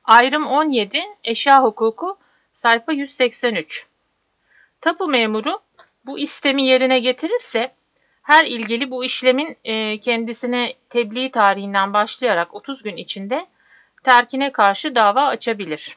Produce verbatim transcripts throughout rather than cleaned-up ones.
Ayrım on yedi, Eşya Hukuku, sayfa yüz seksen üç. Tapu memuru bu istemi yerine getirirse, her ilgili bu işlemin e, kendisine tebliğ tarihinden başlayarak otuz gün içinde terkine karşı dava açabilir.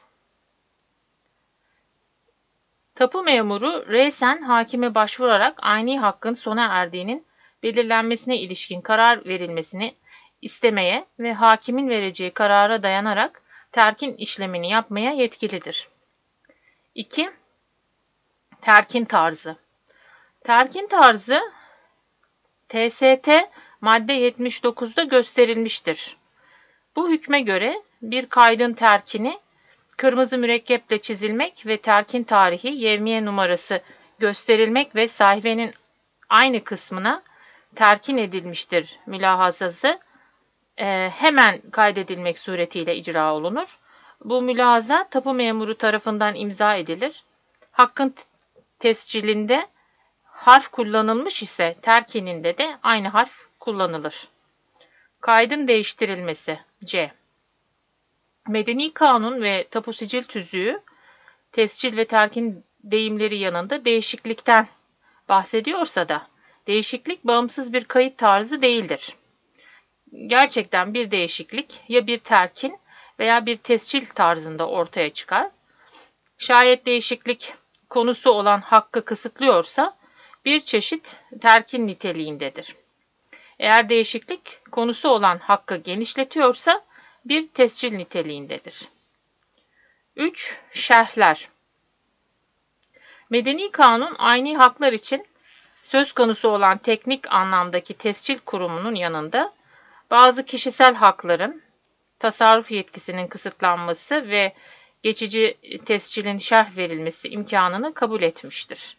Tapu memuru resen hakime başvurarak ayni hakkın sona erdiğinin belirlenmesine ilişkin karar verilmesini istemeye ve hakimin vereceği karara dayanarak terkin işlemini yapmaya yetkilidir. iki. Terkin tarzı. Terkin tarzı T S T madde yetmiş dokuzda gösterilmiştir. Bu hükme göre bir kaydın terkini kırmızı mürekkeple çizilmek ve terkin tarihi, yevmiye numarası gösterilmek ve sahibenin aynı kısmına terkin edilmiştir mülahazası e, hemen kaydedilmek suretiyle icra olunur. Bu mülahaza tapu memuru tarafından imza edilir. Hakkın tescilinde harf kullanılmış ise terkininde de aynı harf kullanılır. Kaydın değiştirilmesi C. Medeni kanun ve tapu sicil tüzüğü tescil ve terkin deyimleri yanında değişiklikten bahsediyorsa da değişiklik bağımsız bir kayıt tarzı değildir. Gerçekten bir değişiklik ya bir terkin veya bir tescil tarzında ortaya çıkar. Şayet değişiklik konusu olan hakkı kısıtlıyorsa bir çeşit terkin niteliğindedir. Eğer değişiklik konusu olan hakkı genişletiyorsa bir tescil niteliğindedir. üç. Şerhler. Medeni kanun ayni haklar için söz konusu olan teknik anlamdaki tescil kurumunun yanında bazı kişisel hakların tasarruf yetkisinin kısıtlanması ve geçici tescilin şerh verilmesi imkanını kabul etmiştir.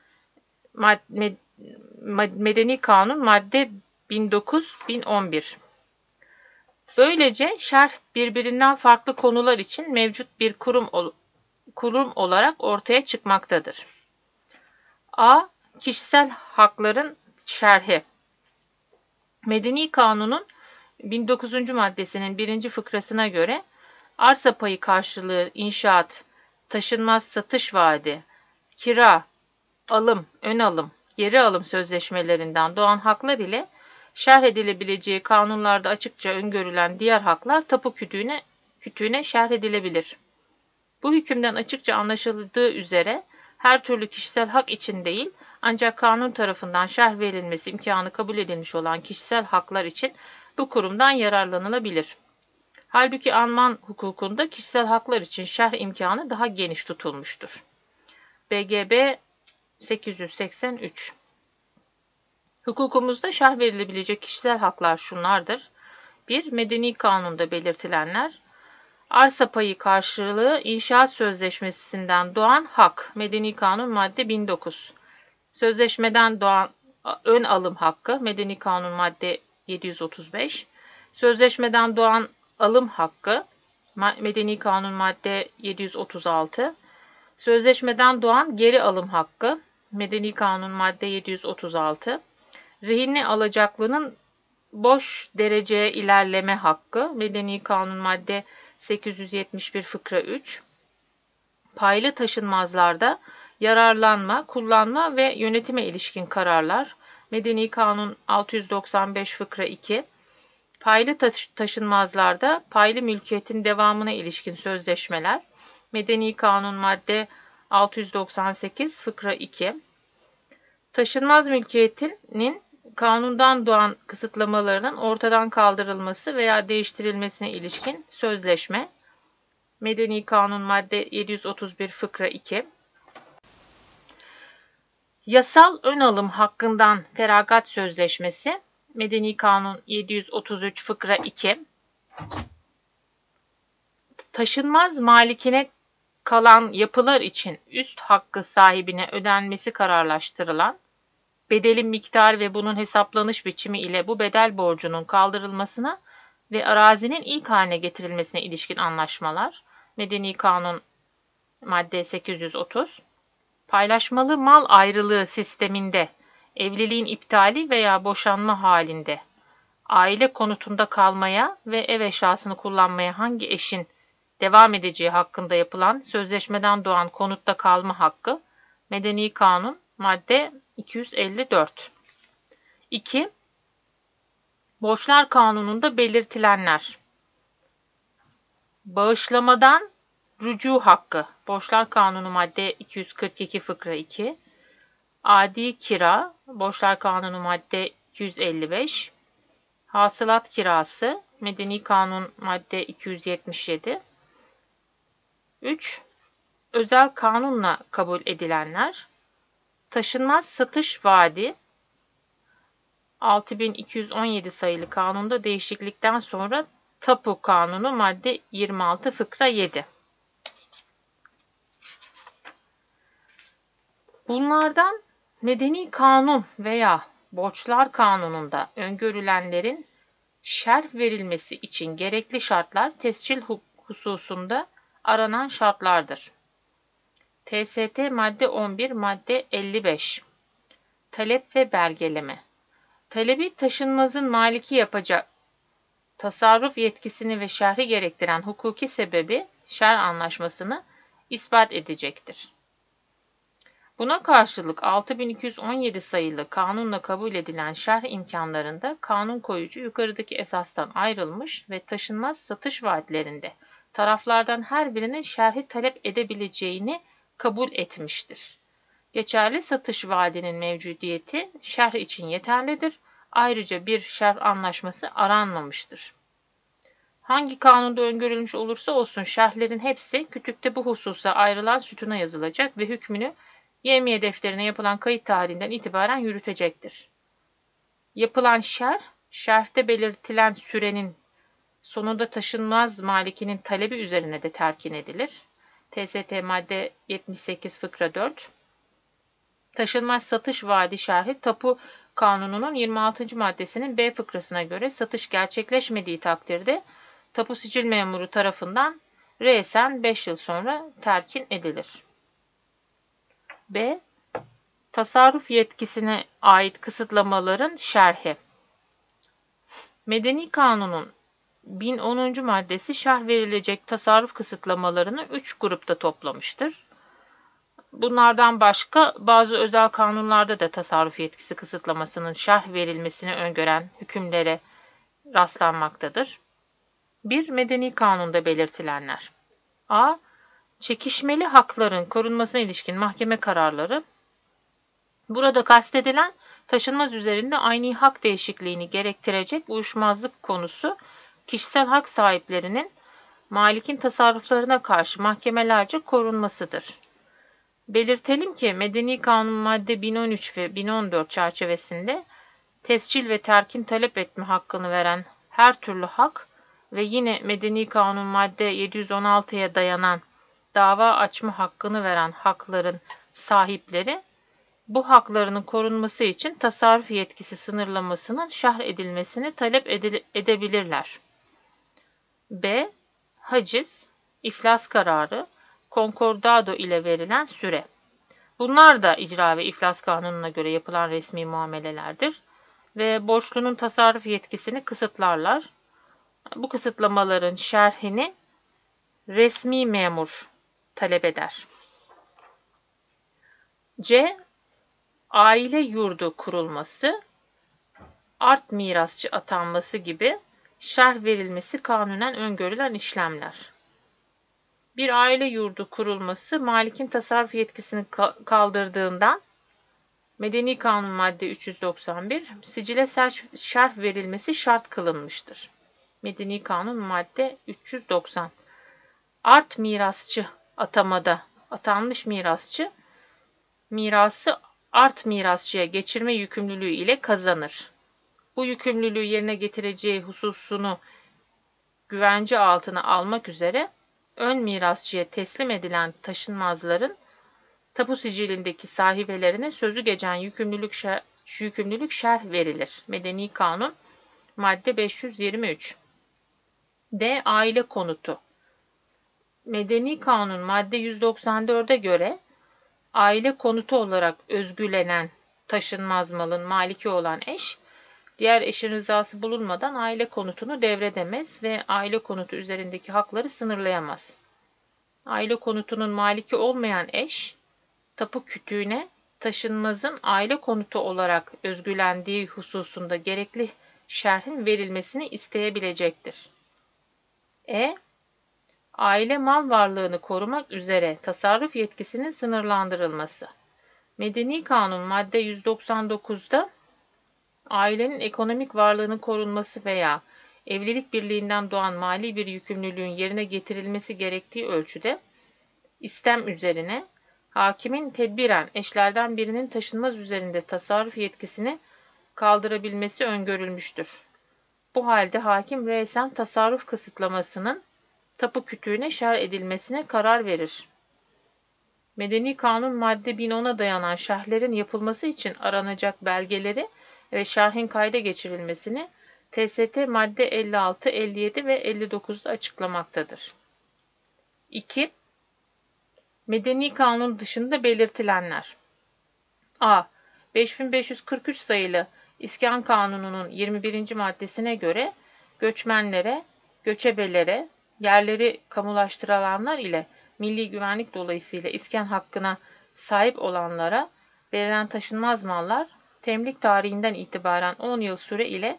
Medeni Kanun madde bin dokuz bin on bir. Böylece şerh birbirinden farklı konular için mevcut bir kurum, kurum olarak ortaya çıkmaktadır. A. Kişisel hakların şerhi. Medeni Kanun'un bin dokuzuncu maddesinin birinci fıkrasına göre arsa payı karşılığı inşaat, taşınmaz satış vaadi, kira, alım, ön alım, geri alım sözleşmelerinden doğan haklar ile şerh edilebileceği kanunlarda açıkça öngörülen diğer haklar tapu kütüğüne, kütüğüne şerh edilebilir. Bu hükümden açıkça anlaşıldığı üzere her türlü kişisel hak için değil, ancak kanun tarafından şerh verilmesi imkanı kabul edilmiş olan kişisel haklar için bu kurumdan yararlanılabilir. Halbuki Alman hukukunda kişisel haklar için şerh imkanı daha geniş tutulmuştur. B G B sekiz yüz seksen üç. Hukukumuzda şerh verilebilecek kişisel haklar şunlardır. bir. Medeni kanunda belirtilenler. Arsa payı karşılığı inşaat sözleşmesinden doğan hak. Medeni Kanun madde bin dokuz. Sözleşmeden doğan ön alım hakkı. Medeni Kanun madde yedi yüz otuz beş. Sözleşmeden doğan alım hakkı. Medeni Kanun madde yedi yüz otuz altı. Sözleşmeden doğan geri alım hakkı. Medeni Kanun madde yedi yüz otuz altı. Rehinli alacaklının boş dereceye ilerleme hakkı. Medeni Kanun madde sekiz yüz yetmiş bir fıkra üç. Paylı taşınmazlarda yararlanma, kullanma ve yönetime ilişkin kararlar. Medeni Kanun altı yüz doksan beş fıkra iki. Paylı taşınmazlarda paylı mülkiyetin devamına ilişkin sözleşmeler. Medeni Kanun madde altı yüz doksan sekiz fıkra iki. Taşınmaz mülkiyetinin kanundan doğan kısıtlamalarının ortadan kaldırılması veya değiştirilmesine ilişkin sözleşme. Medeni Kanun madde yedi yüz otuz bir fıkra iki. Yasal ön alım hakkından feragat sözleşmesi. Medeni Kanun yedi yüz otuz üç fıkra iki. Taşınmaz malikine kalan yapılar için üst hakkı sahibine ödenmesi kararlaştırılan, bedelin miktarı ve bunun hesaplanış biçimi ile bu bedel borcunun kaldırılmasına ve arazinin ilk haline getirilmesine ilişkin anlaşmalar. Medeni Kanun madde sekiz yüz otuz. Paylaşmalı mal ayrılığı sisteminde evliliğin iptali veya boşanma halinde aile konutunda kalmaya ve ev eşyasını kullanmaya hangi eşin devam edeceği hakkında yapılan sözleşmeden doğan konutta kalma hakkı. Medeni Kanun madde iki yüz elli dört. iki. Borçlar Kanunu'nda belirtilenler. Bağışlamadan rücu hakkı. Borçlar Kanunu madde iki yüz kırk iki fıkra iki. Adi kira. Borçlar Kanunu madde iki yüz elli beş. Hasılat kirası. Medeni Kanun madde iki yüz yetmiş yedi. üç. Özel kanunla kabul edilenler. Taşınmaz satış vaadi. altı bin iki yüz on yedi sayılı kanunda değişiklikten sonra Tapu Kanunu madde yirmi altı fıkra yedi. Bunlardan Medeni Kanun veya Borçlar Kanunu'nda öngörülenlerin şerh verilmesi için gerekli şartlar tescil hususunda aranan şartlardır. T S T madde on bir madde elli beş. Talep ve belgeleme. Talebi taşınmazın maliki yapacak tasarruf yetkisini ve şerhi gerektiren hukuki sebebi şer anlaşmasını ispat edecektir. Buna karşılık altı bin iki yüz on yedi sayılı kanunla kabul edilen şerh imkanlarında kanun koyucu yukarıdaki esastan ayrılmış ve taşınmaz satış vaatlerinde taraflardan her birinin şerhi talep edebileceğini kabul etmiştir. Geçerli satış vaadinin mevcudiyeti şerh için yeterlidir. Ayrıca bir şerh anlaşması aranmamıştır. Hangi kanunda öngörülmüş olursa olsun şerhlerin hepsi kütükte bu hususa ayrılan sütuna yazılacak ve hükmünü yevmiye defterine yapılan kayıt tarihinden itibaren yürütecektir. Yapılan şerh, şerhte belirtilen sürenin sonunda taşınmaz malikinin talebi üzerine de terkin edilir. T S T madde yetmiş sekiz fıkra dört. Taşınmaz satış vaadi şerhi Tapu Kanunu'nun yirmi altıncı maddesinin B fıkrasına göre satış gerçekleşmediği takdirde tapu sicil memuru tarafından re'sen beş yıl sonra terkin edilir. B. Tasarruf yetkisine ait kısıtlamaların şerhi. Medeni Kanun'un bin onuncu maddesi şerh verilecek tasarruf kısıtlamalarını üç grupta toplamıştır. Bunlardan başka bazı özel kanunlarda da tasarruf yetkisi kısıtlamasının şerh verilmesini öngören hükümlere rastlanmaktadır. bir. Medeni Kanun'da belirtilenler. A. Çekişmeli hakların korunmasına ilişkin mahkeme kararları. Burada kastedilen taşınmaz üzerinde aynı hak değişikliğini gerektirecek uyuşmazlık konusu kişisel hak sahiplerinin malikin tasarruflarına karşı mahkemelerce korunmasıdır. Belirtelim ki Medeni Kanun madde bin on üç ve bin on dört çerçevesinde tescil ve terkin talep etme hakkını veren her türlü hak ve yine Medeni Kanun madde yedi yüz on altıya dayanan dava açma hakkını veren hakların sahipleri bu haklarının korunması için tasarruf yetkisi sınırlamasının şerh edilmesini talep edebilirler. B. Haciz, iflas kararı, konkordado ile verilen süre. Bunlar da icra ve iflas kanununa göre yapılan resmi muamelelerdir ve borçlunun tasarruf yetkisini kısıtlarlar. Bu kısıtlamaların şerhini resmi memur talep eder. C. Aile yurdu kurulması, art mirasçı atanması gibi şerh verilmesi kanunen öngörülen işlemler. Bir aile yurdu kurulması malikin tasarruf yetkisini kaldırdığından Medeni Kanun madde üç yüz doksan bir sicile şerh verilmesi şart kılınmıştır. Medeni Kanun madde üç yüz doksan. Art mirasçı atamada atanmış mirasçı mirası art mirasçıya geçirme yükümlülüğü ile kazanır. Bu yükümlülüğü yerine getireceği hususunu güvence altına almak üzere ön mirasçıya teslim edilen taşınmazların tapu sicilindeki sahibelerine sözü geçen yükümlülük, şer, yükümlülük şerh verilir. Medeni Kanun madde beş yüz yirmi üç. D. Aile konutu. Medeni Kanun madde yüz doksan dörde göre aile konutu olarak özgülenen taşınmaz malın maliki olan eş, diğer eşin rızası bulunmadan aile konutunu devredemez ve aile konutu üzerindeki hakları sınırlayamaz. aile konutunun maliki olmayan eş, tapu kütüğüne taşınmazın aile konutu olarak özgülendiği hususunda gerekli şerhin verilmesini isteyebilecektir. E. Aile mal varlığını korumak üzere tasarruf yetkisinin sınırlandırılması. Medeni Kanun madde yüz doksan dokuzda ailenin ekonomik varlığının korunması veya evlilik birliğinden doğan mali bir yükümlülüğün yerine getirilmesi gerektiği ölçüde istem üzerine hakimin tedbiren eşlerden birinin taşınmaz üzerinde tasarruf yetkisini kaldırabilmesi öngörülmüştür. Bu halde hakim reisen tasarruf kısıtlamasının tapu kütüğüne şerh edilmesine karar verir. Medeni Kanun madde bin ona dayanan şerhlerin yapılması için aranacak belgeleri ve şerhin kayda geçirilmesini T S T madde elli altı, elli yedi ve elli dokuzda açıklamaktadır. iki. Medeni Kanun dışında belirtilenler. A. beş bin beş yüz kırk üç sayılı İskan Kanunu'nun yirmi birinci maddesine göre göçmenlere, göçebelere, yerleri kamulaştırılanlar ile milli güvenlik dolayısıyla iskan hakkına sahip olanlara verilen taşınmaz mallar temlik tarihinden itibaren on yıl süre ile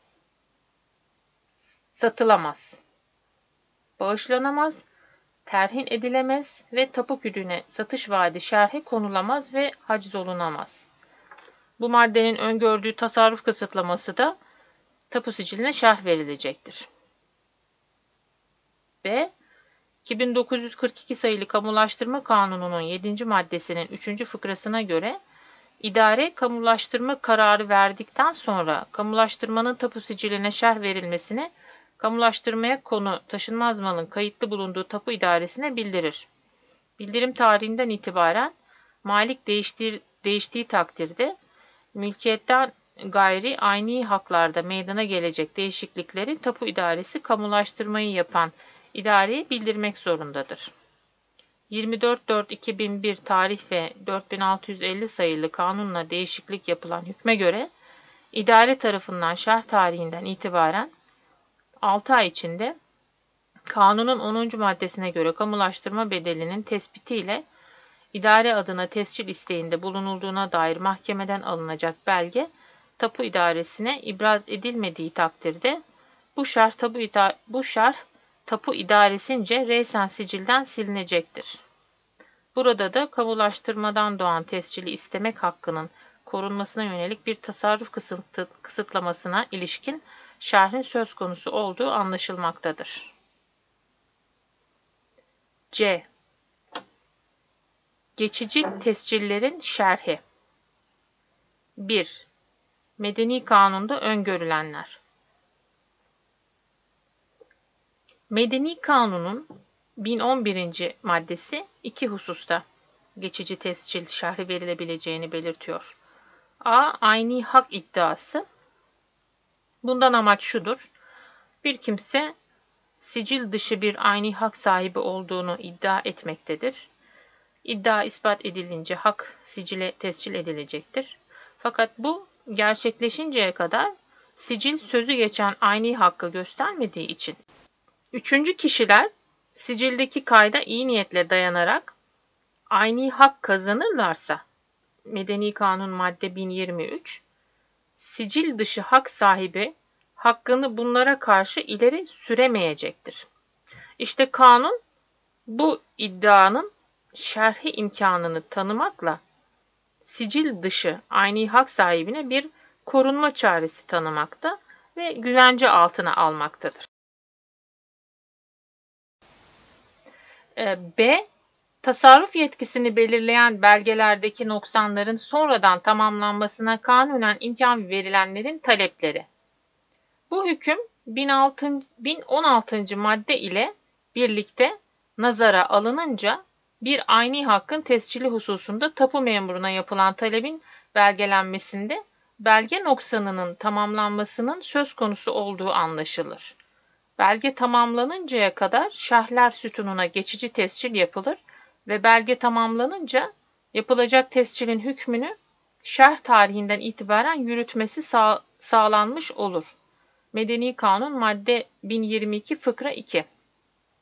satılamaz, bağışlanamaz, terhin edilemez ve tapu kütüğüne satış vaadi şerhe konulamaz ve haciz olunamaz. Bu maddenin öngördüğü tasarruf kısıtlaması da tapu siciline şerh verilecektir. B. iki bin dokuz yüz kırk iki sayılı Kamulaştırma Kanunu'nun yedinci maddesinin üçüncü fıkrasına göre idare kamulaştırma kararı verdikten sonra kamulaştırmanın tapu siciline şerh verilmesini kamulaştırmaya konu taşınmaz malın kayıtlı bulunduğu tapu idaresine bildirir. Bildirim tarihinden itibaren malik değiştir, değiştiği takdirde mülkiyetten gayri ayni haklarda meydana gelecek değişiklikleri tapu idaresi kamulaştırmayı yapan idareye bildirmek zorundadır. yirmi dört dört iki bin bir tarih ve dört bin altı yüz elli sayılı kanunla değişiklik yapılan hükme göre idare tarafından şerh tarihinden itibaren altı ay içinde kanunun onuncu maddesine göre kamulaştırma bedelinin tespitiyle idare adına tescil isteğinde bulunulduğuna dair mahkemeden alınacak belge tapu idaresine ibraz edilmediği takdirde bu şerh tapu, ida bu şerh tapu idaresince reysen sicilden silinecektir. Burada da kamulaştırmadan doğan tescili istemek hakkının korunmasına yönelik bir tasarruf kısıtı, kısıtlamasına ilişkin şerhin söz konusu olduğu anlaşılmaktadır. C. Geçici tescillerin şerhi. bir. Medeni Kanun'da öngörülenler. Medeni Kanun'un bin on birinci maddesi iki hususta geçici tescil şerhi verilebileceğini belirtiyor. A. Ayni hak iddiası. Bundan amaç şudur. Bir kimse sicil dışı bir ayni hak sahibi olduğunu iddia etmektedir. İddia ispat edilince hak sicile tescil edilecektir. Fakat bu gerçekleşinceye kadar sicil sözü geçen ayni hakkı göstermediği için üçüncü kişiler sicildeki kayda iyi niyetle dayanarak ayni hak kazanırlarsa Medeni Kanun madde bin yirmi üç sicil dışı hak sahibi hakkını bunlara karşı ileri süremeyecektir. İşte kanun bu iddianın şerhi imkanını tanımakla sicil dışı ayni hak sahibine bir korunma çaresi tanımakta ve güvence altına almaktadır. B. Tasarruf yetkisini belirleyen belgelerdeki noksanların sonradan tamamlanmasına kanunen imkan verilenlerin talepleri. Bu hüküm bin on altıncı madde ile birlikte nazara alınınca bir ayni hakkın tescili hususunda tapu memuruna yapılan talebin belgelenmesinde belge noksanının tamamlanmasının söz konusu olduğu anlaşılır. Belge tamamlanıncaya kadar şerhler sütununa geçici tescil yapılır ve belge tamamlanınca yapılacak tescilin hükmünü şerh tarihinden itibaren yürütmesi sağ, sağlanmış olur. Medeni Kanun madde bin yirmi iki fıkra iki.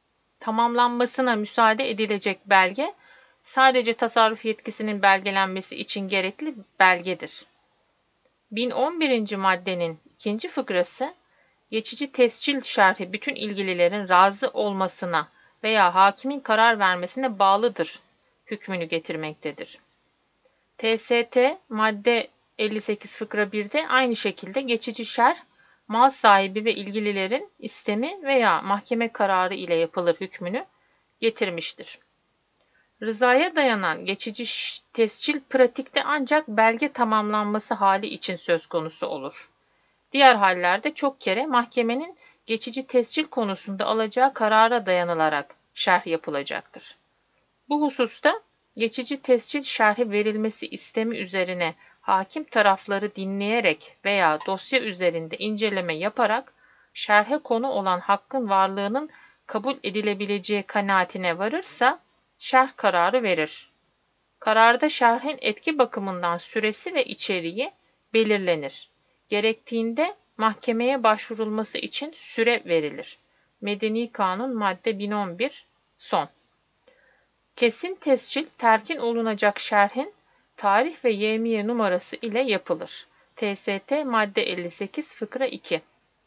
tamamlanmasına müsaade edilecek belge, sadece tasarruf yetkisinin belgelenmesi için gerekli belgedir. bin on birinci maddenin ikinci fıkrası, geçici tescil şerhi bütün ilgililerin razı olmasına veya hakimin karar vermesine bağlıdır hükmünü getirmektedir. T S T madde elli sekiz fıkra birde aynı şekilde geçici şerh, mal sahibi ve ilgililerin istemi veya mahkeme kararı ile yapılır hükmünü getirmiştir. Rızaya dayanan geçici tescil pratikte ancak belge tamamlanması hali için söz konusu olur. Diğer hallerde çok kere mahkemenin geçici tescil konusunda alacağı karara dayanılarak şerh yapılacaktır. Bu hususta geçici tescil şerhi verilmesi istemi üzerine hakim tarafları dinleyerek veya dosya üzerinde inceleme yaparak şerhe konu olan hakkın varlığının kabul edilebileceği kanaatine varırsa şerh kararı verir. Kararda şerhin etki bakımından süresi ve içeriği belirlenir. Gerektiğinde mahkemeye başvurulması için süre verilir. Medeni Kanun madde bin on bir son. Kesin tescil terkin olunacak şerhin tarih ve yevmiye numarası ile yapılır. T S T madde elli sekiz fıkra iki.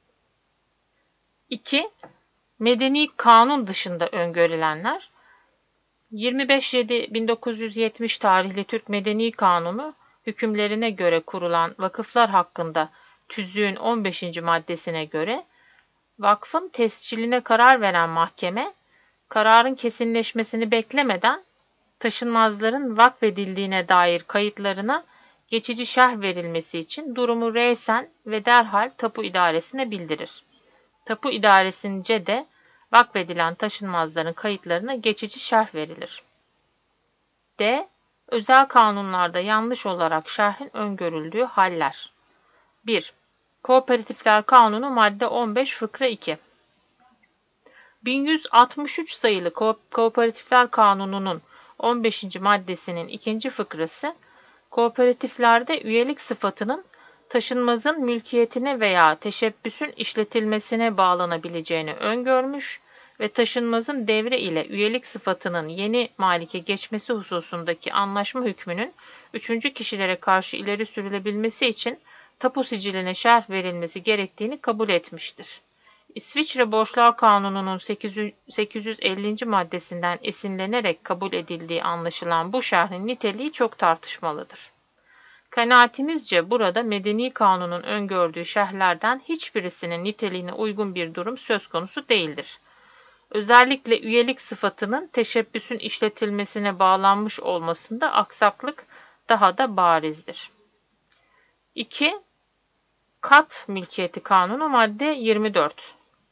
iki. Medeni kanun dışında öngörülenler. yirmi beş yedi bin dokuz yüz yetmiş tarihli Türk Medeni Kanunu hükümlerine göre kurulan vakıflar hakkında tüzüğün on beşinci maddesine göre vakfın tesciline karar veren mahkeme, kararın kesinleşmesini beklemeden taşınmazların vakfedildiğine dair kayıtlarına geçici şerh verilmesi için durumu resen ve derhal tapu idaresine bildirir. Tapu idaresince de vakfedilen taşınmazların kayıtlarına geçici şerh verilir. D. Özel kanunlarda yanlış olarak şerhin öngörüldüğü haller. bir. Kooperatifler Kanunu madde on beş fıkra iki. bin yüz altmış üç sayılı Ko- Kooperatifler Kanunu'nun on beşinci maddesinin ikinci fıkrası, kooperatiflerde üyelik sıfatının taşınmazın mülkiyetine veya teşebbüsün işletilmesine bağlanabileceğini öngörmüş ve taşınmazın devre ile üyelik sıfatının yeni malike geçmesi hususundaki anlaşma hükmünün üçüncü kişilere karşı ileri sürülebilmesi için tapu siciline şerh verilmesi gerektiğini kabul etmiştir. İsviçre Borçlar Kanunu'nun sekiz yüz ellinci maddesinden esinlenerek kabul edildiği anlaşılan bu şerhin niteliği çok tartışmalıdır. Kanaatimizce burada Medeni Kanun'un öngördüğü şerhlerden hiçbirisinin niteliğine uygun bir durum söz konusu değildir. Özellikle üyelik sıfatının teşebbüsün işletilmesine bağlanmış olmasında aksaklık daha da barizdir. iki. Kat Mülkiyeti Kanunu madde yirmi dört.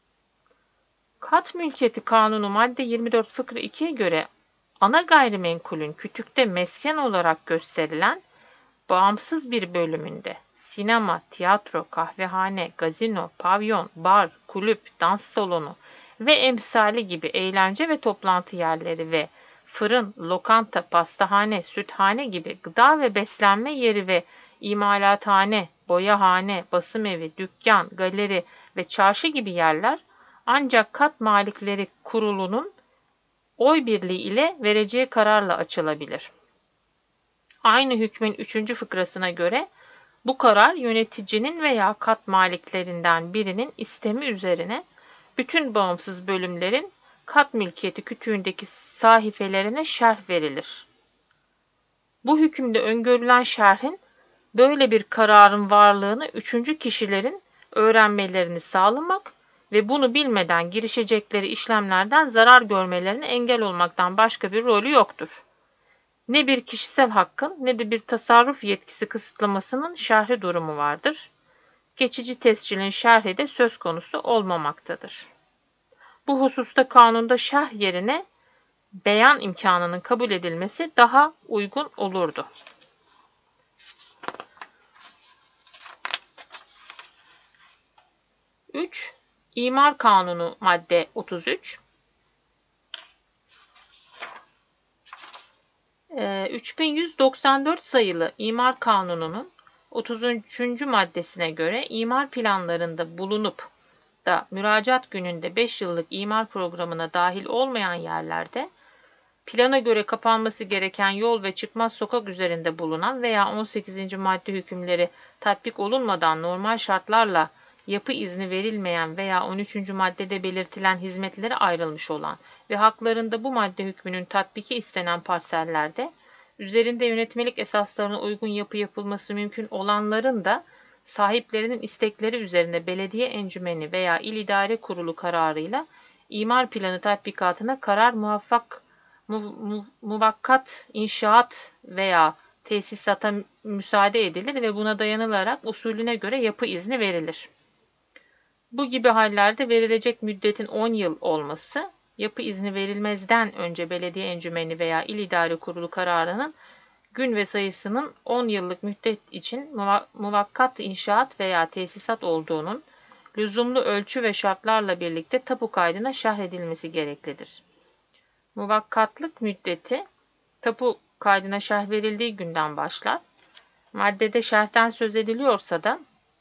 Kat Mülkiyeti Kanunu madde yirmi dört fıkra ikiye göre ana gayrimenkulün kütükte mesken olarak gösterilen bağımsız bir bölümünde sinema, tiyatro, kahvehane, gazino, pavyon, bar, kulüp, dans salonu ve emsali gibi eğlence ve toplantı yerleri ve fırın, lokanta, pastahane, süthane gibi gıda ve beslenme yeri ve imalathane, boyahane, basım evi, dükkan, galeri ve çarşı gibi yerler ancak kat malikleri kurulunun oy birliği ile vereceği kararla açılabilir. Aynı hükmün üçüncü fıkrasına göre bu karar yöneticinin veya kat maliklerinden birinin istemi üzerine bütün bağımsız bölümlerin kat mülkiyeti kütüğündeki sahifelerine şerh verilir. Bu hükümde öngörülen şerhin böyle bir kararın varlığını üçüncü kişilerin öğrenmelerini sağlamak ve bunu bilmeden girişecekleri işlemlerden zarar görmelerine engel olmaktan başka bir rolü yoktur. Ne bir kişisel hakkın ne de bir tasarruf yetkisi kısıtlamasının şerhi durumu vardır. Geçici tescilin şerhi de söz konusu olmamaktadır. Bu hususta kanunda şerh yerine beyan imkanının kabul edilmesi daha uygun olurdu. üç. İmar Kanunu madde otuz üç. üç bin yüz doksan dört sayılı İmar Kanunu'nun otuz üçüncü maddesine göre imar planlarında bulunup da müracaat gününde beş yıllık imar programına dahil olmayan yerlerde plana göre kapanması gereken yol ve çıkmaz sokak üzerinde bulunan veya on sekizinci madde hükümleri tatbik olunmadan normal şartlarla yapı izni verilmeyen veya on üçüncü maddede belirtilen hizmetlere ayrılmış olan ve haklarında bu madde hükmünün tatbiki istenen parsellerde üzerinde yönetmelik esaslarına uygun yapı yapılması mümkün olanların da sahiplerinin istekleri üzerine belediye encümeni veya il idare kurulu kararıyla imar planı tatbikatına karar muvaffak Mu- muvakkat inşaat veya tesisata müsaade edilir ve buna dayanılarak usulüne göre yapı izni verilir. Bu gibi hallerde verilecek müddetin on yıl olması, yapı izni verilmezden önce belediye encümeni veya il idare kurulu kararının gün ve sayısının on yıllık müddet için muvakkat inşaat veya tesisat olduğunun lüzumlu ölçü ve şartlarla birlikte tapu kaydına şerh edilmesi gereklidir. Muvakkatlık müddeti tapu kaydına şerh verildiği günden başlar. Maddede şerhten söz ediliyorsa da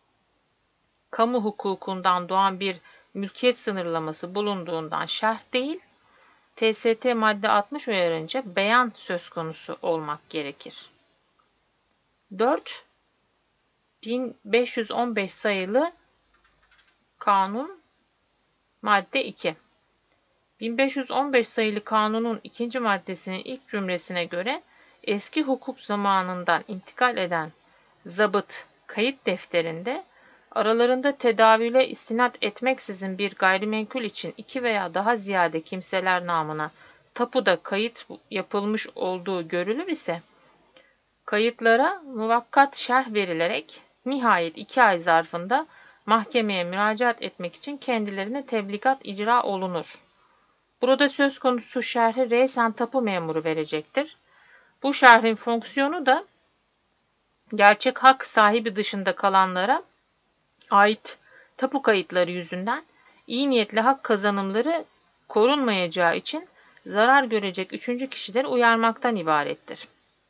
kamu hukukundan doğan bir mülkiyet sınırlaması bulunduğundan şerh değil, T S T madde altmış uyarınca beyan söz konusu olmak gerekir. dört bin beş yüz on beş sayılı kanun madde iki. bin beş yüz on beş sayılı kanunun ikinci maddesinin ilk cümlesine göre eski hukuk zamanından intikal eden zabıt kayıt defterinde aralarında tedavüle istinad etmeksizin bir gayrimenkul için iki veya daha ziyade kimseler namına tapuda kayıt yapılmış olduğu görülür ise kayıtlara muvakkat şerh verilerek nihayet iki ay zarfında mahkemeye müracaat etmek için kendilerine tebligat icra olunur. Burada söz konusu şerhi reysen tapu memuru verecektir. Bu şerhin fonksiyonu da gerçek hak sahibi dışında kalanlara ait tapu kayıtları yüzünden iyi niyetli hak kazanımları korunmayacağı için zarar görecek üçüncü kişileri uyarmaktan ibarettir.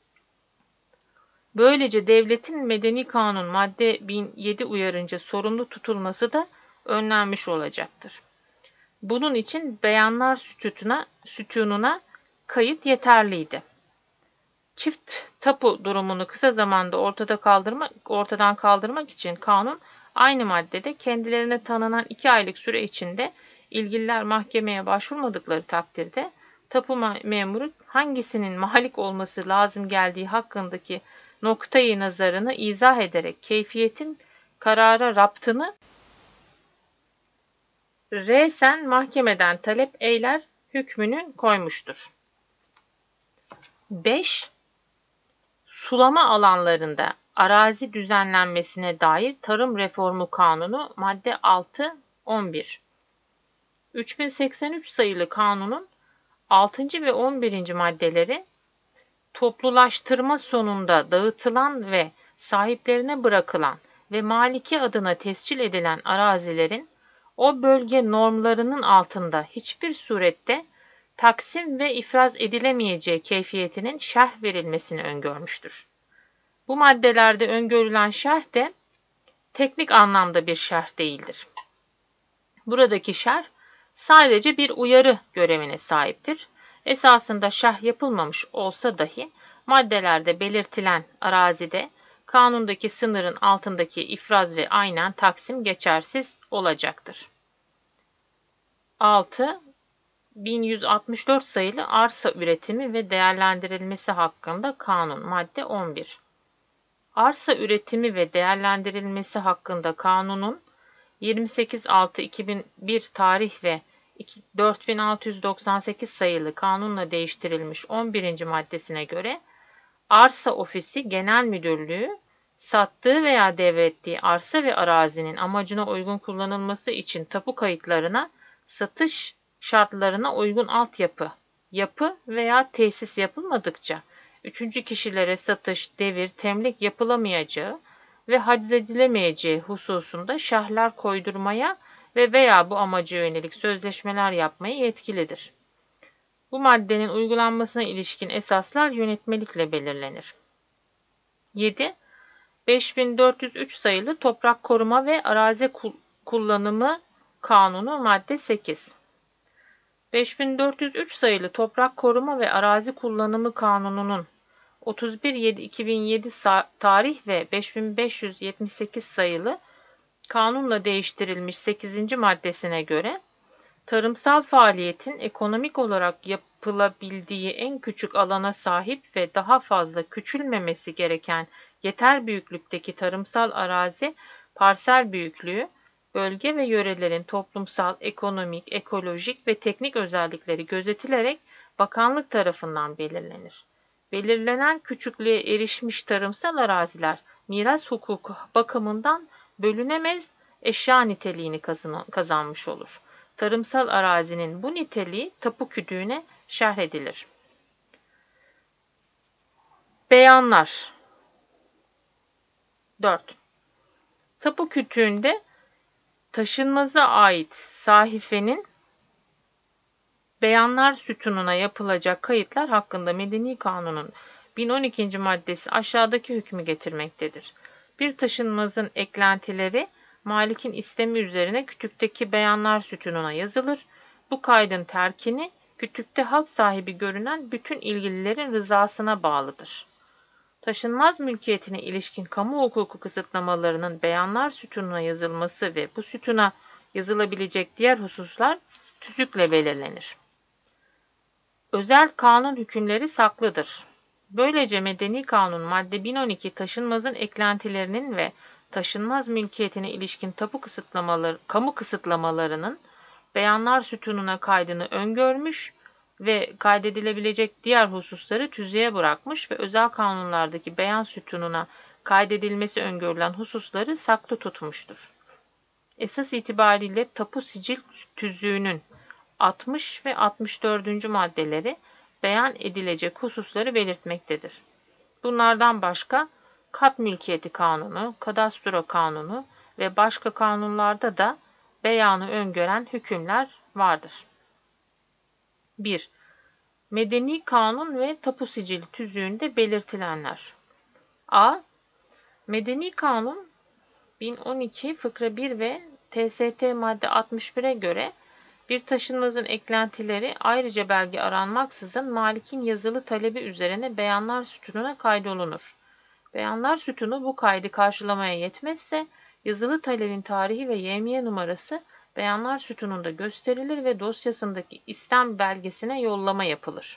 Böylece devletin medeni kanun madde bin yedi uyarınca sorumlu tutulması da önlenmiş olacaktır. Bunun için beyanlar sütununa, sütununa kayıt yeterliydi. Çift tapu durumunu kısa zamanda ortada kaldırmak, ortadan kaldırmak için kanun aynı maddede kendilerine tanınan iki aylık süre içinde ilgililer mahkemeye başvurmadıkları takdirde tapu memuru hangisinin malik olması lazım geldiği hakkındaki noktayı nazarını izah ederek keyfiyetin karara raptını resen mahkemeden talep eyler hükmünü koymuştur. beş. Sulama alanlarında arazi düzenlenmesine dair Tarım Reformu Kanunu madde altı on bir. üç bin seksen üç sayılı kanunun altıncı ve on birinci maddeleri toplulaştırma sonunda dağıtılan ve sahiplerine bırakılan ve maliki adına tescil edilen arazilerin o bölge normlarının altında hiçbir surette taksim ve ifraz edilemeyeceği keyfiyetinin şerh verilmesini öngörmüştür. Bu maddelerde öngörülen şerh de teknik anlamda bir şerh değildir. Buradaki şerh sadece bir uyarı görevine sahiptir. Esasında şerh yapılmamış olsa dahi maddelerde belirtilen arazide kanundaki sınırın altındaki ifraz ve aynen taksim geçersiz olacaktır. altı. bin yüz altmış dört sayılı arsa üretimi ve değerlendirilmesi hakkında kanun madde on bir. Arsa üretimi ve değerlendirilmesi hakkında kanunun yirmi sekiz altı iki bin bir tarih ve dört bin altı yüz doksan sekiz sayılı kanunla değiştirilmiş on birinci maddesine göre Arsa Ofisi Genel Müdürlüğü sattığı veya devrettiği arsa ve arazinin amacına uygun kullanılması için tapu kayıtlarına satış şartlarına uygun altyapı, yapı veya tesis yapılmadıkça üçüncü kişilere satış, devir, temlik yapılamayacağı ve haczedilemeyeceği hususunda şerhler koydurmaya ve veya bu amaca yönelik sözleşmeler yapmaya yetkilidir. Bu maddenin uygulanmasına ilişkin esaslar yönetmelikle belirlenir. yedi. beş bin dört yüz üç sayılı Toprak Koruma ve Arazi Kullanımı Kanunu madde sekiz. beş bin dört yüz üç sayılı Toprak Koruma ve Arazi Kullanımı Kanunu'nun otuz bir yedi iki bin yedi tarih ve beş bin beş yüz yetmiş sekiz sayılı kanunla değiştirilmiş sekizinci maddesine göre tarımsal faaliyetin ekonomik olarak yapılabildiği en küçük alana sahip ve daha fazla küçülmemesi gereken yeter büyüklükteki tarımsal arazi, parsel büyüklüğü, bölge ve yörelerin toplumsal, ekonomik, ekolojik ve teknik özellikleri gözetilerek bakanlık tarafından belirlenir. Belirlenen küçüklüğe erişmiş tarımsal araziler miras hukuku bakımından bölünemez eşya niteliğini kazanmış olur. Tarımsal arazinin bu niteliği tapu kütüğüne şerh edilir. Beyanlar dört. Tapu kütüğünde taşınmaza ait sahifenin beyanlar sütununa yapılacak kayıtlar hakkında Medeni Kanun'un bin on ikinci maddesi aşağıdaki hükmü getirmektedir. Bir taşınmazın eklentileri malikin istemi üzerine kütükteki beyanlar sütununa yazılır. Bu kaydın terkini kütükte hak sahibi görünen bütün ilgililerin rızasına bağlıdır. Taşınmaz mülkiyetine ilişkin kamu hukuku kısıtlamalarının beyanlar sütununa yazılması ve bu sütuna yazılabilecek diğer hususlar tüzükle belirlenir. Özel kanun hükümleri saklıdır. Böylece Medeni Kanun madde bin on iki taşınmazın eklentilerinin ve taşınmaz mülkiyetine ilişkin tapu kısıtlamaları, kamu kısıtlamalarının beyanlar sütununa kaydını öngörmüş ve kaydedilebilecek diğer hususları tüzüğe bırakmış ve özel kanunlardaki beyan sütununa kaydedilmesi öngörülen hususları saklı tutmuştur. Esas itibariyle tapu sicil tüzüğünün altmış ve altmış dördüncü maddeleri beyan edilecek hususları belirtmektedir. Bunlardan başka kat mülkiyeti kanunu, kadastro kanunu ve başka kanunlarda da beyanı öngören hükümler vardır. bir. Medeni Kanun ve Tapu Sicili tüzüğünde belirtilenler. A. Medeni Kanun bin on iki fıkra bir ve T S T madde altmış bire göre bir taşınmazın eklentileri ayrıca belge aranmaksızın malikin yazılı talebi üzerine beyanlar sütununa kaydolunur. Beyanlar sütunu bu kaydı karşılamaya yetmezse yazılı talebin tarihi ve yevmiye numarası beyanlar sütununda gösterilir ve dosyasındaki istem belgesine yollama yapılır.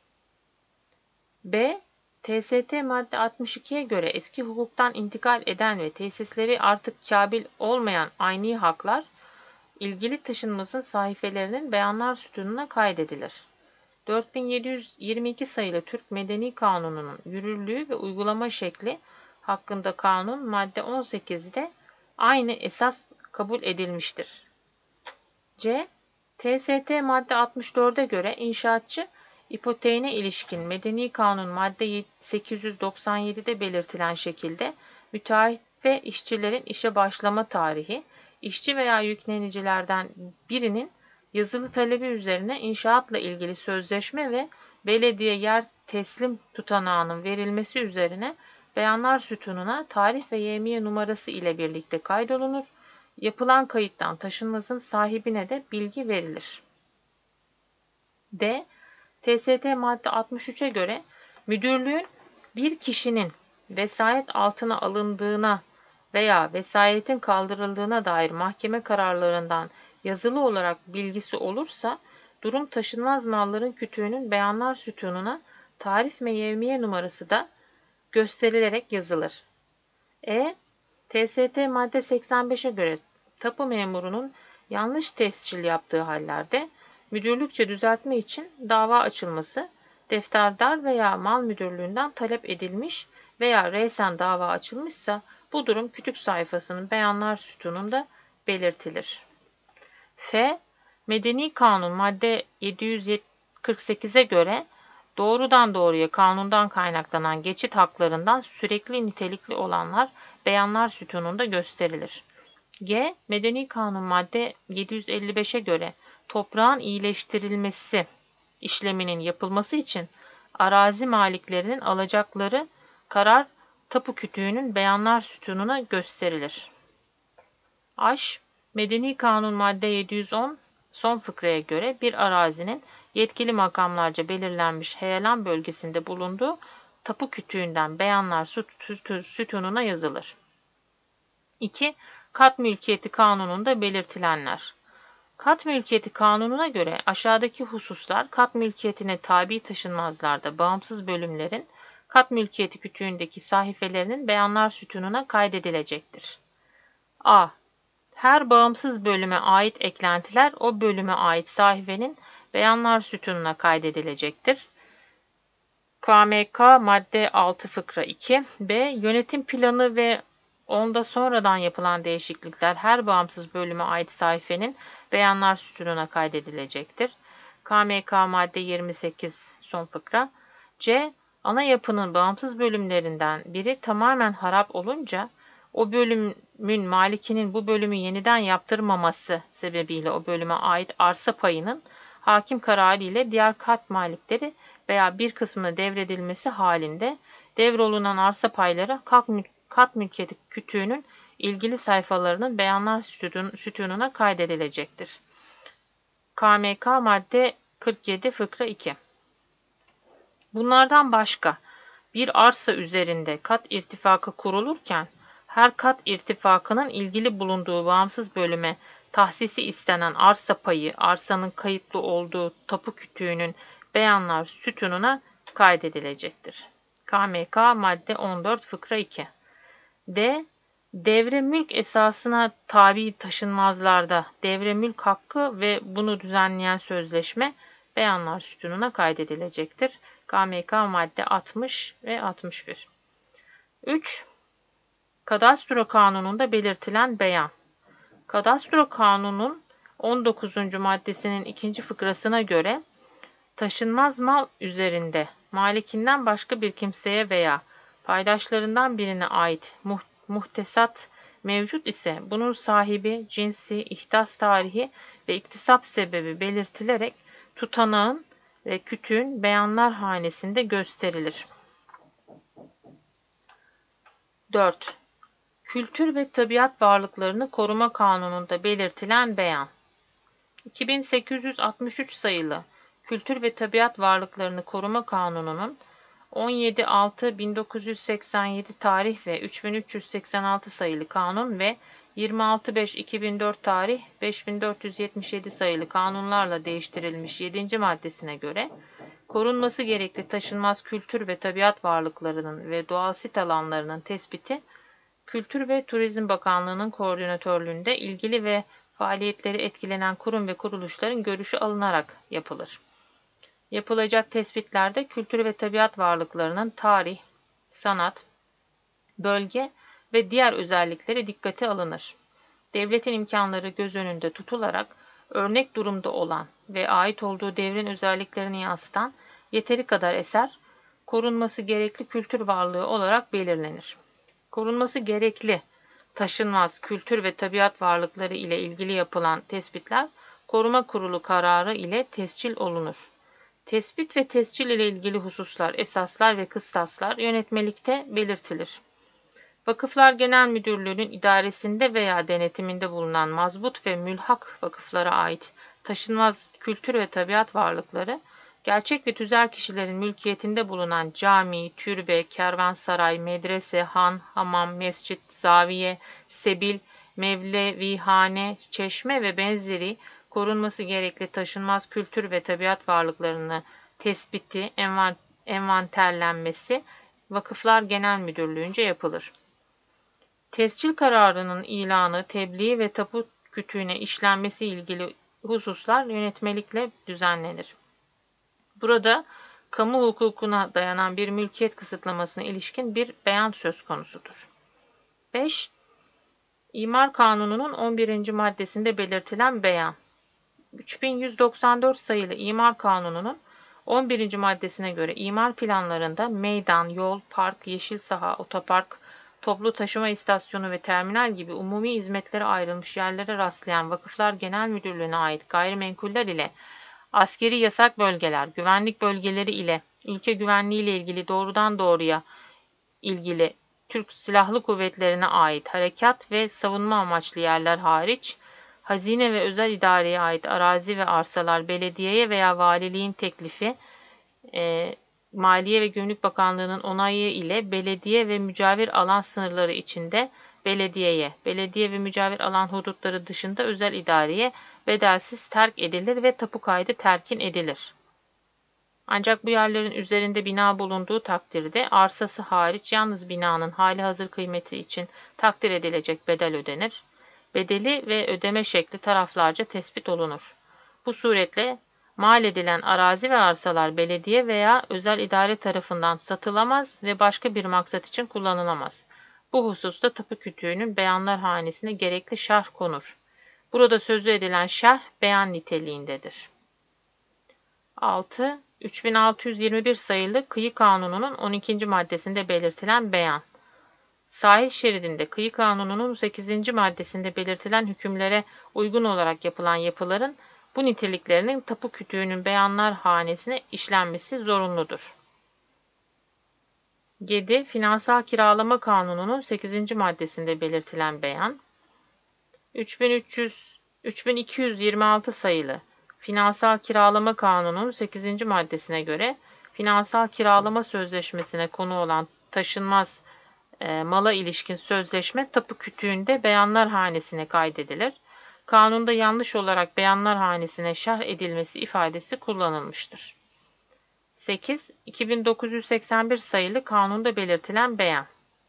B. T S T madde altmış ikiye göre eski hukuktan intikal eden ve tesisleri artık kabil olmayan ayni haklar, ilgili taşınmazın sahifelerinin beyanlar sütununa kaydedilir. dört bin yedi yüz yirmi iki sayılı Türk Medeni Kanunu'nun yürürlüğü ve uygulama şekli hakkında kanun madde on sekizde aynı esas kabul edilmiştir. C. T S T madde altmış dörde göre inşaatçı, ipoteğine ilişkin Medeni Kanun madde sekiz yüz doksan yedide belirtilen şekilde müteahhit ve işçilerin işe başlama tarihi, işçi veya yüklenicilerden birinin yazılı talebi üzerine inşaatla ilgili sözleşme ve belediye yer teslim tutanağının verilmesi üzerine beyanlar sütununa tarih ve yevmiye numarası ile birlikte kaydolunur. Yapılan kayıttan taşınmazın sahibine de bilgi verilir. D. T S T madde altmış üçe göre müdürlüğün bir kişinin vesayet altına alındığına veya vesayetin kaldırıldığına dair mahkeme kararlarından yazılı olarak bilgisi olursa, durum taşınmaz malların kütüğünün beyanlar sütununa tarih ve yevmiye numarası da gösterilerek yazılır. E. T S T madde seksen beşe göre tapu memurunun yanlış tescil yaptığı hallerde müdürlükçe düzeltme için dava açılması, defterdar veya mal müdürlüğünden talep edilmiş veya resen dava açılmışsa bu durum kütük sayfasının beyanlar sütununda belirtilir. F. Medeni Kanun madde yedi yüz kırk sekize göre doğrudan doğruya kanundan kaynaklanan geçit haklarından sürekli nitelikli olanlar beyanlar sütununda gösterilir. G. Medeni Kanun madde yedi yüz elli beşe göre toprağın iyileştirilmesi işleminin yapılması için arazi maliklerinin alacakları karar tapu kütüğünün beyanlar sütununa gösterilir. H. Medeni Kanun madde yedi yüz on son fıkraya göre bir arazinin yetkili makamlarca belirlenmiş heyelan bölgesinde bulunduğu tapu kütüğünden beyanlar süt- sütununa yazılır. iki. Kat mülkiyeti kanununda belirtilenler. Kat mülkiyeti kanununa göre aşağıdaki hususlar kat mülkiyetine tabi taşınmazlarda bağımsız bölümlerin kat mülkiyeti kütüğündeki sahifelerinin beyanlar sütununa kaydedilecektir. A. Her bağımsız bölüme ait eklentiler o bölüme ait sahifenin beyanlar sütununa kaydedilecektir. K M K madde altı fıkra iki. B. Yönetim planı ve onda sonradan yapılan değişiklikler her bağımsız bölüme ait sayfenin beyanlar sütununa kaydedilecektir. K M K madde yirmi sekiz son fıkra. C. Ana yapının bağımsız bölümlerinden biri tamamen harap olunca o bölümün malikinin bu bölümü yeniden yaptırmaması sebebiyle o bölüme ait arsa payının hakim kararı ile diğer kat malikleri veya bir kısmına devredilmesi halinde devrolunan arsa payları kat mülkiyeti kütüğünün ilgili sayfalarının beyanlar sütununa kaydedilecektir. K M K madde kırk yedi fıkra iki. Bunlardan başka bir arsa üzerinde kat irtifakı kurulurken her kat irtifakının ilgili bulunduğu bağımsız bölüme tahsisi istenen arsa payı, arsanın kayıtlı olduğu tapu kütüğünün beyanlar sütununa kaydedilecektir. K M K madde on dört fıkra iki. D. Devre mülk esasına tabi taşınmazlarda devre mülk hakkı ve bunu düzenleyen sözleşme beyanlar sütununa kaydedilecektir. K M K madde altmış ve altmış bir. üç. Kadastro Kanunu'nda belirtilen beyan. Kadastro Kanunu'nun on dokuzuncu maddesinin ikinci fıkrasına göre taşınmaz mal üzerinde malikinden başka bir kimseye veya paydaşlarından birine ait muhtesat mevcut ise bunun sahibi, cinsi, ihdas tarihi ve iktisap sebebi belirtilerek tutanağın ve kütüğün beyanlar hanesinde gösterilir. dört. Kültür ve Tabiat Varlıklarını Koruma Kanunu'nda belirtilen beyan. iki bin sekiz yüz altmış üç sayılı Kültür ve Tabiat Varlıklarını Koruma Kanunu'nun on yedi altı bin dokuz yüz seksen yedi tarih ve üç bin üç yüz seksen altı sayılı kanun ve yirmi altı beş iki bin dört tarih beş bin dört yüz yetmiş yedi sayılı kanunlarla değiştirilmiş yedinci maddesine göre korunması gerekli taşınmaz kültür ve tabiat varlıklarının ve doğal sit alanlarının tespiti Kültür ve Turizm Bakanlığı'nın koordinatörlüğünde ilgili ve faaliyetleri etkilenen kurum ve kuruluşların görüşü alınarak yapılır. Yapılacak tespitlerde kültür ve tabiat varlıklarının tarih, sanat, bölge ve diğer özellikleri dikkate alınır. Devletin imkanları göz önünde tutularak örnek durumda olan ve ait olduğu devrin özelliklerini yansıtan yeteri kadar eser, korunması gerekli kültür varlığı olarak belirlenir. Korunması gerekli taşınmaz kültür ve tabiat varlıkları ile ilgili yapılan tespitler, Koruma Kurulu kararı ile tescil olunur. Tespit ve tescil ile ilgili hususlar, esaslar ve kıstaslar yönetmelikte belirtilir. Vakıflar Genel Müdürlüğü'nün idaresinde veya denetiminde bulunan mazbut ve mülhak vakıflara ait taşınmaz kültür ve tabiat varlıkları, gerçek ve tüzel kişilerin mülkiyetinde bulunan cami, türbe, kervansaray, medrese, han, hamam, mescit, zaviye, sebil, mevlevihane, çeşme ve benzeri korunması gerekli taşınmaz kültür ve tabiat varlıklarını tespiti, envan envanterlenmesi Vakıflar Genel Müdürlüğü'nce yapılır. Tescil kararının ilanı, tebliği ve tapu kütüğüne işlenmesi ilgili hususlar yönetmelikle düzenlenir. Burada kamu hukukuna dayanan bir mülkiyet kısıtlamasına ilişkin bir beyan söz konusudur. beş. İmar Kanunu'nun on birinci maddesinde belirtilen beyan. üç bin yüz doksan dört sayılı İmar Kanunu'nun on birinci maddesine göre imar planlarında meydan, yol, park, yeşil saha, otopark, toplu taşıma istasyonu ve terminal gibi umumi hizmetlere ayrılmış yerlere rastlayan Vakıflar Genel Müdürlüğü'ne ait gayrimenkuller ile askeri yasak bölgeler, güvenlik bölgeleri ile ülke güvenliği ile ilgili doğrudan doğruya ilgili Türk Silahlı Kuvvetleri'ne ait harekat ve savunma amaçlı yerler hariç, hazine ve özel idareye ait arazi ve arsalar belediyeye veya valiliğin teklifi, e, Maliye ve Gümrük Bakanlığı'nın onayı ile belediye ve mücavir alan sınırları içinde belediyeye, belediye ve mücavir alan hudutları dışında özel idareye bedelsiz terk edilir ve tapu kaydı terkin edilir. Ancak bu yerlerin üzerinde bina bulunduğu takdirde arsası hariç yalnız binanın halihazır kıymeti için takdir edilecek bedel ödenir. Bedeli ve ödeme şekli taraflarca tespit olunur. Bu suretle mal edilen arazi ve arsalar belediye veya özel idare tarafından satılamaz ve başka bir maksat için kullanılamaz. Bu hususta tapu kütüğünün beyanlar hanesine gerekli şerh konur. Burada sözü edilen şerh beyan niteliğindedir. altı. üç bin altı yüz yirmi bir sayılı Kıyı Kanunu'nun on ikinci maddesinde belirtilen beyan. Sahil şeridinde Kıyı Kanunu'nun sekizinci maddesinde belirtilen hükümlere uygun olarak yapılan yapıların bu niteliklerinin tapu kütüğünün beyanlar hanesine işlenmesi zorunludur. yedi. Finansal Kiralama Kanunu'nun sekizinci maddesinde belirtilen beyan. üç bin üç yüz üç bin iki yüz yirmi altı sayılı Finansal Kiralama Kanunu'nun sekizinci maddesine göre finansal kiralama sözleşmesine konu olan taşınmaz e, mala ilişkin sözleşme tapu kütüğünde beyanlar hanesine kaydedilir. Kanunda yanlış olarak beyanlar hanesine şerh edilmesi ifadesi kullanılmıştır. sekiz. iki bin dokuz yüz seksen bir sayılı kanunda belirtilen beyan.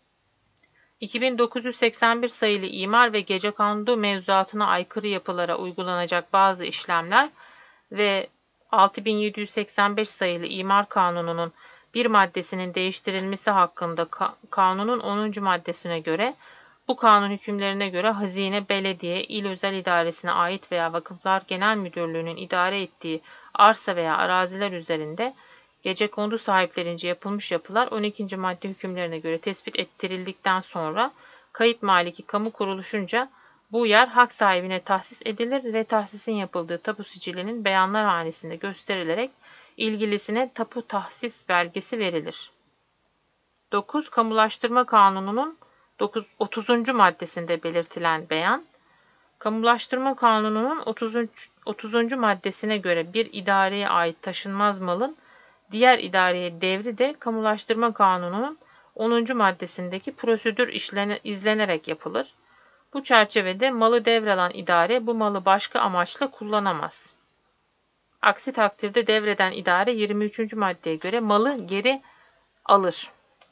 iki bin dokuz yüz seksen bir sayılı imar ve gecekondu mevzuatına aykırı yapılara uygulanacak bazı işlemler ve altı bin yedi yüz seksen beş sayılı İmar Kanunu'nun bir maddesinin değiştirilmesi hakkında ka- kanunun onuncu maddesine göre bu kanun hükümlerine göre hazine, belediye, il özel idaresine ait veya Vakıflar Genel Müdürlüğü'nün idare ettiği arsa veya araziler üzerinde gecekondu sahiplerince yapılmış yapılar on ikinci madde hükümlerine göre tespit ettirildikten sonra kayıt maliki kamu kuruluşunca bu yer hak sahibine tahsis edilir ve tahsisin yapıldığı tapu sicilinin beyanlar hanesinde gösterilerek ilgilisine tapu tahsis belgesi verilir. dokuz. Kamulaştırma Kanunu'nun otuzuncu maddesinde belirtilen beyan. Kamulaştırma Kanunu'nun otuzuncu maddesine göre bir idareye ait taşınmaz malın diğer idareye devri de Kamulaştırma Kanunu'nun onuncu maddesindeki prosedür işlene, izlenerek yapılır. Bu çerçevede malı devralan idare bu malı başka amaçla kullanamaz. Aksi takdirde devreden idare yirmi üçüncü maddeye göre malı geri alır.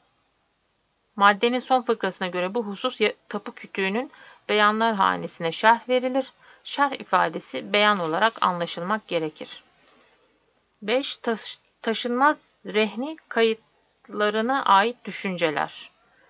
Maddenin son fıkrasına göre bu husus tapu kütüğünün beyanlar hanesine şerh verilir. Şerh ifadesi beyan olarak anlaşılmak gerekir. beş. Taş, taşınmaz rehni kayıtlarına ait düşünceler.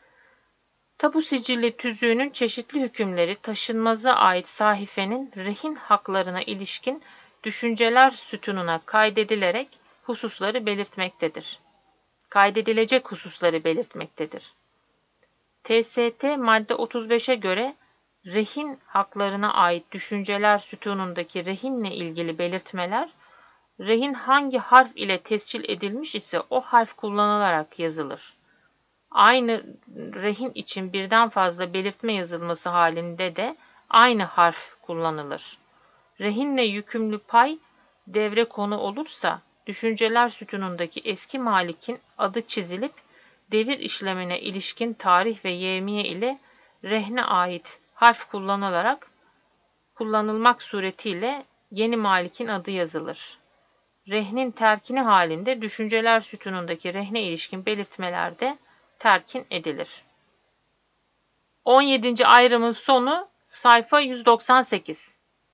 Tapu sicilli tüzüğünün çeşitli hükümleri taşınmaza ait sahifenin rehin haklarına ilişkin düşünceler sütununa kaydedilerek hususları belirtmektedir. Kaydedilecek hususları belirtmektedir. T S T madde otuz beşe göre rehin haklarına ait düşünceler sütunundaki rehinle ilgili belirtmeler, rehin hangi harf ile tescil edilmiş ise o harf kullanılarak yazılır. Aynı rehin için birden fazla belirtme yazılması halinde de aynı harf kullanılır. Rehinle yükümlü pay devre konu olursa, düşünceler sütunundaki eski malikin adı çizilip, devir işlemine ilişkin tarih ve yevmiye ile rehne ait harf kullanılarak kullanılmak suretiyle yeni malikin adı yazılır. Rehnin terkini halinde düşünceler sütunundaki rehne ilişkin belirtmeler de terkin edilir. on yedinci ayrımın sonu sayfa yüz doksan sekiz.